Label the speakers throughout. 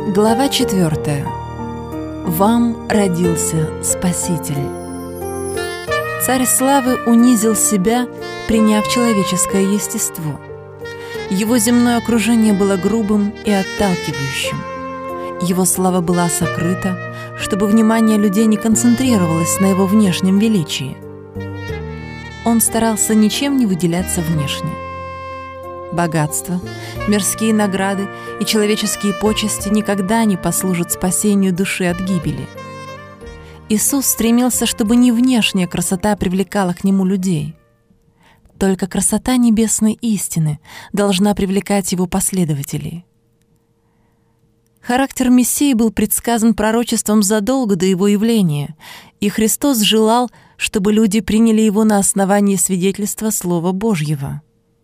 Speaker 1: Глава 4. Вам родился Спаситель. Царь славы унизил себя, приняв человеческое естество. Его земное окружение было грубым и отталкивающим. Его слава была сокрыта, чтобы внимание людей не концентрировалось на его внешнем величии. Он старался ничем не выделяться внешне. Богатство, мирские награды и человеческие почести никогда не послужат спасению души от гибели. Иисус стремился, чтобы не внешняя красота привлекала к Нему людей. Только красота небесной истины должна привлекать Его последователей. Характер Мессии был предсказан пророчеством задолго до Его явления, и Христос желал, чтобы люди приняли Его на основании свидетельства Слова Божьего.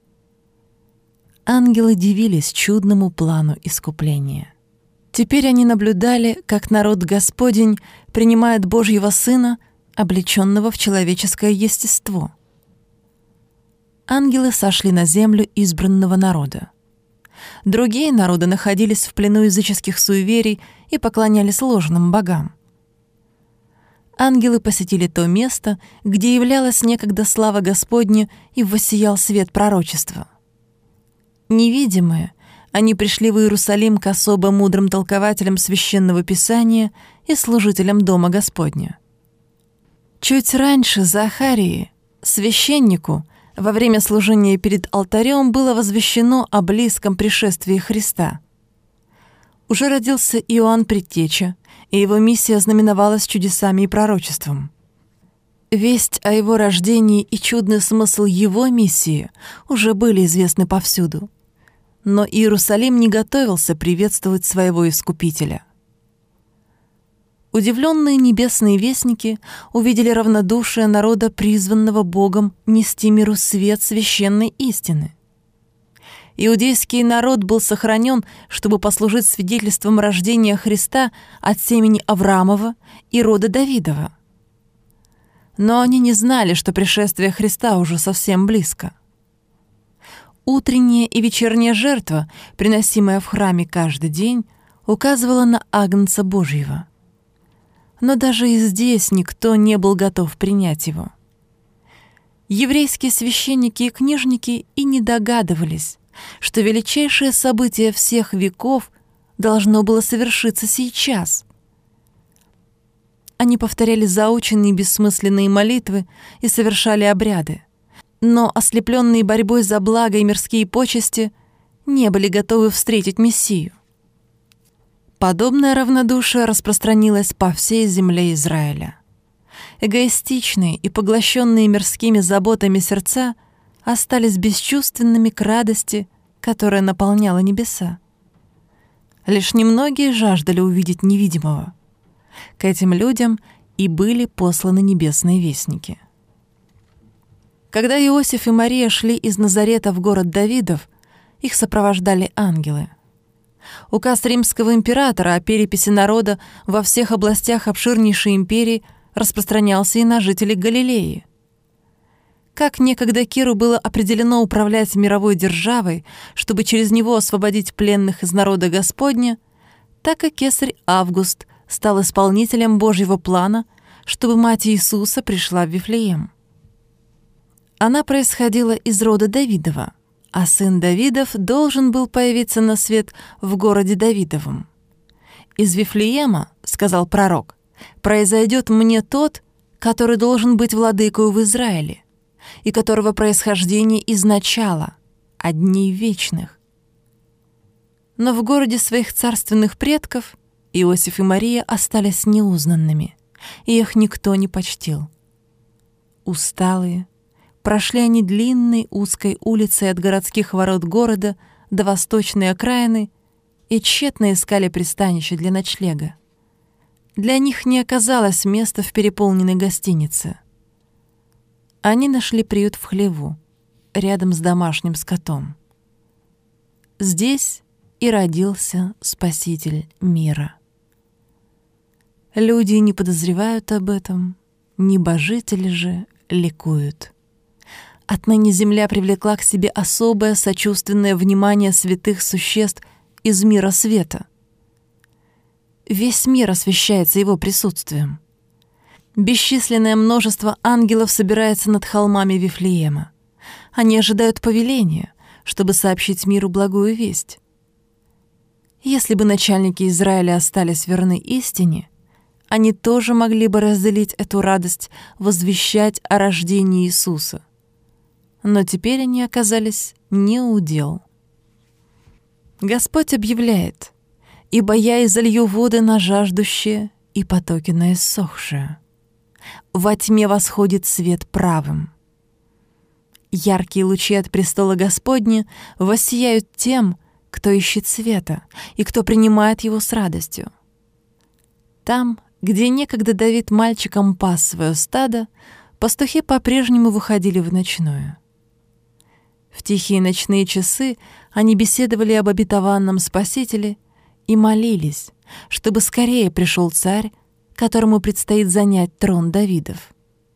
Speaker 1: Ангелы дивились чудному плану искупления. Теперь они наблюдали, как народ Господень принимает Божьего Сына, облеченного в человеческое естество. Ангелы сошли на землю избранного народа. Другие народы находились в плену языческих суеверий и поклонялись ложным богам. Ангелы посетили то место, где являлась некогда слава Господня и воссиял свет пророчества. Невидимые, они пришли в Иерусалим к особо мудрым толкователям Священного Писания и служителям Дома Господня. Чуть раньше Захарии, священнику, во время служения перед алтарем было возвещено о близком пришествии Христа. Уже родился Иоанн Предтеча, и его миссия знаменовалась чудесами и пророчеством. Весть о его рождении и чудный смысл его миссии уже были известны повсюду. Но Иерусалим не готовился приветствовать своего Искупителя. Удивленные небесные вестники увидели равнодушие народа, призванного Богом нести миру свет священной истины. Иудейский народ был сохранен, чтобы послужить свидетельством рождения Христа от семени Авраамова и рода Давидова. Но они не знали, что пришествие Христа уже совсем близко. Утренняя и вечерняя жертва, приносимая в храме каждый день, указывала на Агнца Божьего. Но даже и здесь никто не был готов принять его. Еврейские священники и книжники и не догадывались, что величайшее событие всех веков должно было совершиться сейчас. Они повторяли заученные бессмысленные молитвы и совершали обряды, но, ослепленные борьбой за благо и мирские почести, не были готовы встретить Мессию. Подобное равнодушие распространилось по всей земле Израиля. Эгоистичные и поглощенные мирскими заботами сердца остались бесчувственными к радости, которая наполняла небеса. Лишь немногие жаждали увидеть невидимого. К этим людям и были посланы небесные вестники. Когда Иосиф и Мария шли из Назарета в город Давидов, их сопровождали ангелы. Указ римского императора о переписи народа во всех областях обширнейшей империи распространялся и на жителей Галилеи. Как некогда Киру было определено управлять мировой державой, чтобы через него освободить пленных из народа Господня, так и кесарь Август стал исполнителем Божьего плана, чтобы мать Иисуса пришла в Вифлеем. Она происходила из рода Давидова, а сын Давидов должен был появиться на свет в городе Давидовом. «Из Вифлеема, — сказал пророк, — произойдет мне тот, который должен быть владыкою в Израиле, и которого происхождение из начала, от дней вечных». Но в городе своих царственных предков Иосиф и Мария остались неузнанными, и их никто не почтил. Усталые, прошли они длинной узкой улицей от городских ворот города до восточной окраины и тщетно искали пристанище для ночлега. Для них не оказалось места в переполненной гостинице. Они нашли приют в хлеву, рядом с домашним скотом. Здесь и родился Спаситель мира. Люди не подозревают об этом, небожители же ликуют. Отныне земля привлекла к себе особое сочувственное внимание святых существ из мира света. весь мир освещается его присутствием. Бесчисленное множество ангелов собирается над холмами Вифлеема. Они ожидают повеления, чтобы сообщить миру благую весть. Если бы начальники Израиля остались верны истине, они тоже могли бы разделить эту радость, возвещать о рождении Иисуса. Но теперь они оказались не у дел. Господь объявляет: «Ибо я изолью воды на жаждущее и потоки на иссохшее. Во тьме восходит свет правым». Яркие лучи от престола Господня воссияют тем, кто ищет света и кто принимает его с радостью. Там, где некогда Давид мальчиком пас свое стадо, пастухи по-прежнему выходили в ночную. В тихие ночные часы они беседовали об обетованном Спасителе и молились, чтобы скорее пришел царь, которому предстоит занять трон Давидов.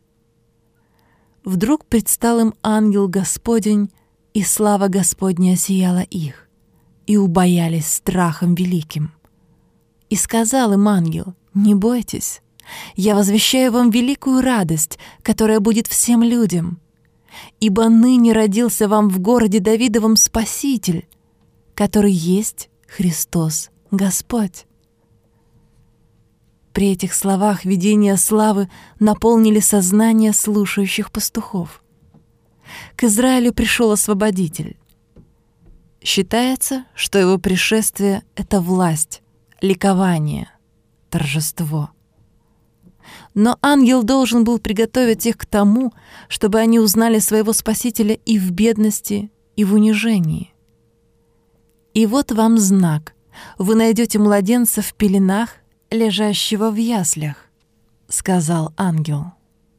Speaker 1: Вдруг предстал им ангел Господень, и слава Господня осияла их, и убоялись страхом великим. И сказал им ангел: «Не бойтесь, я возвещаю вам великую радость, которая будет всем людям, ибо ныне родился вам в городе Давидовом Спаситель, который есть Христос Господь». При этих словах видения славы наполнили сознание слушающих пастухов. К Израилю пришел Освободитель. Считается, что его пришествие — это власть, ликование, торжество. Но ангел должен был приготовить их к тому, чтобы они узнали своего Спасителя и в бедности, и в унижении. «И вот вам знак: вы найдете младенца в пеленах, лежащего в яслях», — сказал ангел.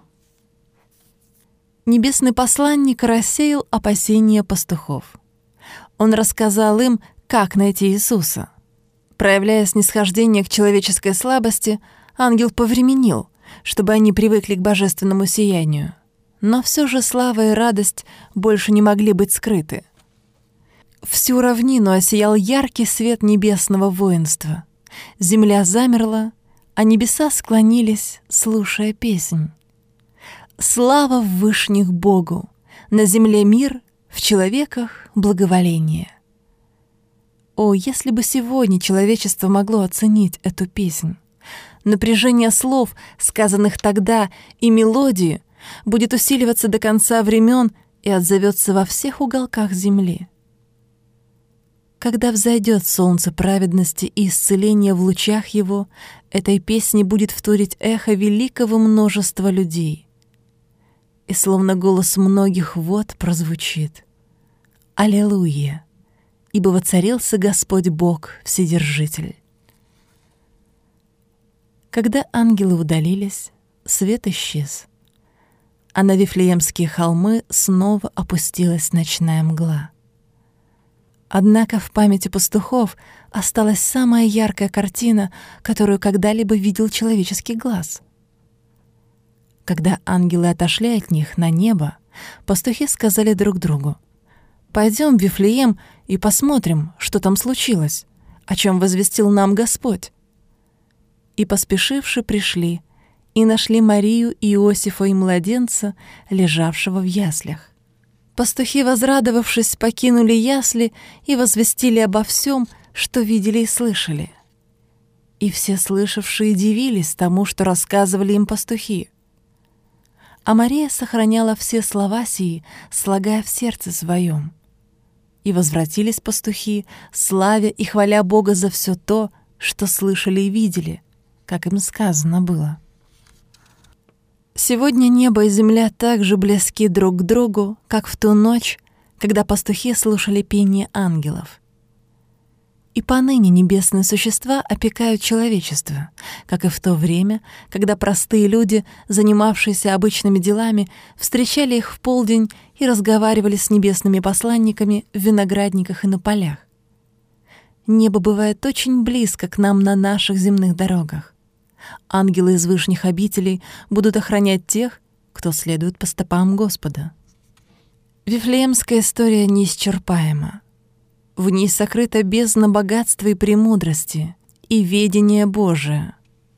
Speaker 1: Небесный посланник рассеял опасения пастухов. Он рассказал им, как найти Иисуса. Проявляя снисхождение к человеческой слабости, ангел повременил, чтобы они привыкли к божественному сиянию. Но все же слава и радость больше не могли быть скрыты. Всю равнину осиял яркий свет небесного воинства. Земля замерла, а небеса склонились, слушая песнь. Слава в вышних Богу, на земле мир, в человеках благоволение. О, если бы сегодня человечество могло оценить эту песнь! Напряжение слов, сказанных тогда, и мелодии будет усиливаться до конца времен и отзовется во всех уголках земли. Когда взойдет солнце праведности и исцеления в лучах его, этой песне будет вторить эхо великого множества людей. И словно голос многих вод прозвучит: «Аллилуйя! Ибо воцарился Господь Бог Вседержитель». Когда ангелы удалились, свет исчез, а на Вифлеемские холмы снова опустилась ночная мгла. Однако в памяти пастухов осталась самая яркая картина, которую когда-либо видел человеческий глаз. Когда ангелы отошли от них на небо, пастухи сказали друг другу: «Пойдем в Вифлеем и посмотрим, что там случилось, о чем возвестил нам Господь». И, поспешивши, пришли и нашли Марию, Иосифа и младенца, лежавшего в яслях. Пастухи, возрадовавшись, покинули ясли и возвестили обо всем, что видели и слышали. И все слышавшие дивились тому, что рассказывали им пастухи. А Мария сохраняла все слова сии, слагая в сердце своем. И возвратились пастухи, славя и хваля Бога за все то, что слышали и видели, как им сказано было. Сегодня небо и земля так же близки друг к другу, как в ту ночь, когда пастухи слушали пение ангелов. И поныне небесные существа опекают человечество, как и в то время, когда простые люди, занимавшиеся обычными делами, встречали их в полдень и разговаривали с небесными посланниками в виноградниках и на полях. Небо бывает очень близко к нам на наших земных дорогах. Ангелы из вышних обителей будут охранять тех, кто следует по стопам Господа. Вифлеемская история неисчерпаема. В ней сокрыта бездна богатства и премудрости, и ведение Божие.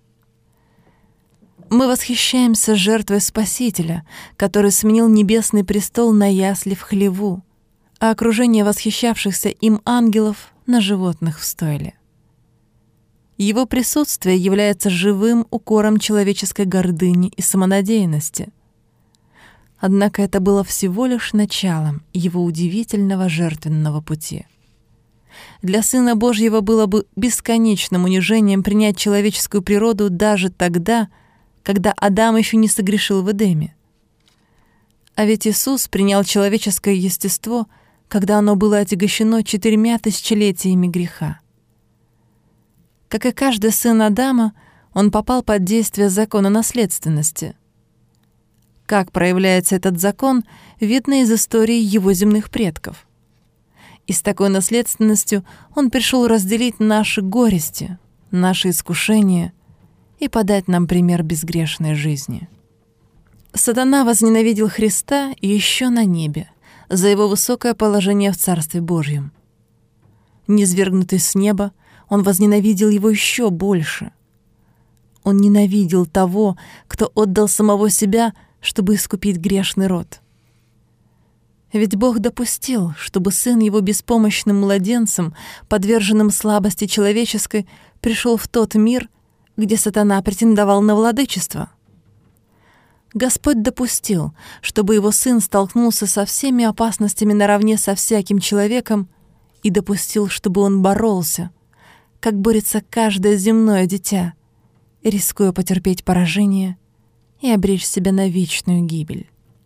Speaker 1: Мы восхищаемся жертвой Спасителя, который сменил небесный престол на ясли в хлеву, а окружение восхищавшихся им ангелов на животных в стойле. Его присутствие является живым укором человеческой гордыни и самонадеянности. Однако это было всего лишь началом его удивительного жертвенного пути. Для Сына Божьего было бы бесконечным унижением принять человеческую природу даже тогда, когда Адам еще не согрешил в Эдеме. А ведь Иисус принял человеческое естество, когда оно было отягощено 4 тысячелетиями греха. Как и каждый сын Адама, он попал под действие закона наследственности. Как проявляется этот закон, видно из истории его земных предков. И с такой наследственностью он пришел разделить наши горести, наши искушения и подать нам пример безгрешной жизни. Сатана возненавидел Христа еще на небе за его высокое положение в Царстве Божьем. Низвергнутый с неба, он возненавидел его еще больше. Он ненавидел того, кто отдал самого себя, чтобы искупить грешный род. Ведь Бог допустил, чтобы сын его беспомощным младенцем, подверженным слабости человеческой, пришел в тот мир, где сатана претендовал на владычество. Господь допустил, чтобы его сын столкнулся со всеми опасностями наравне со всяким человеком, и допустил, чтобы он боролся, как борется каждое земное дитя, рискуя потерпеть поражение и обречь себя на вечную гибель.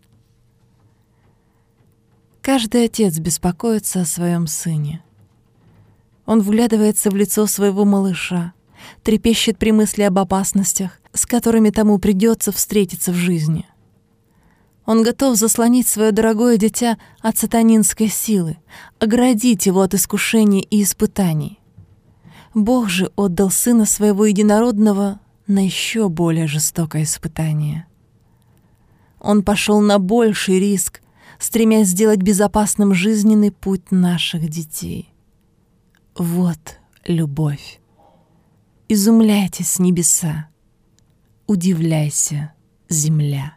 Speaker 1: Каждый отец беспокоится о своем сыне. Он вглядывается в лицо своего малыша, трепещет при мысли об опасностях, с которыми тому придется встретиться в жизни. Он готов заслонить свое дорогое дитя от сатанинской силы, оградить его от искушений и испытаний. Бог же отдал Сына Своего Единородного на еще более жестокое испытание. Он пошел на больший риск, стремясь сделать безопасным жизненный путь наших детей. Вот любовь. Изумляйтесь, небеса, удивляйся, земля.